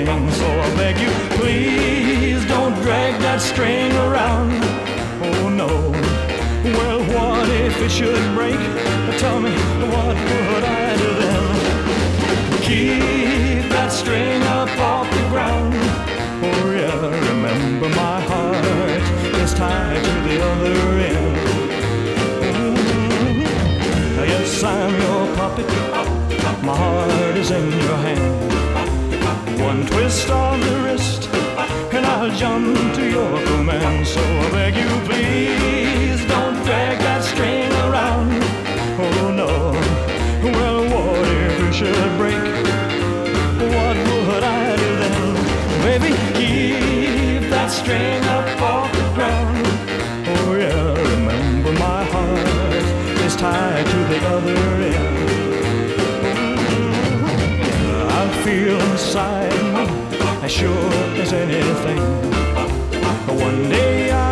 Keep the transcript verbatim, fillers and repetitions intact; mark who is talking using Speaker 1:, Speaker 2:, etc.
Speaker 1: thing. So I beg you, please don't drag that string around. Oh no. Well, what if it should break? Tell me, what would I do then? Keep that string up off the ground. Oh yeah, remember my heart is tied to the other end. Mm-hmm. Yes, I'm your puppet. My heart is in your hand. One twist of the wrist and I'll jump to your command. So I beg you, please don't drag that string around. Oh no. Well, what if it should break? What would I do then? Baby, keep that string up off the ground. Oh yeah, remember my heart is tied to the other end. Mm-hmm. I feel inside me as sure as anything. One day I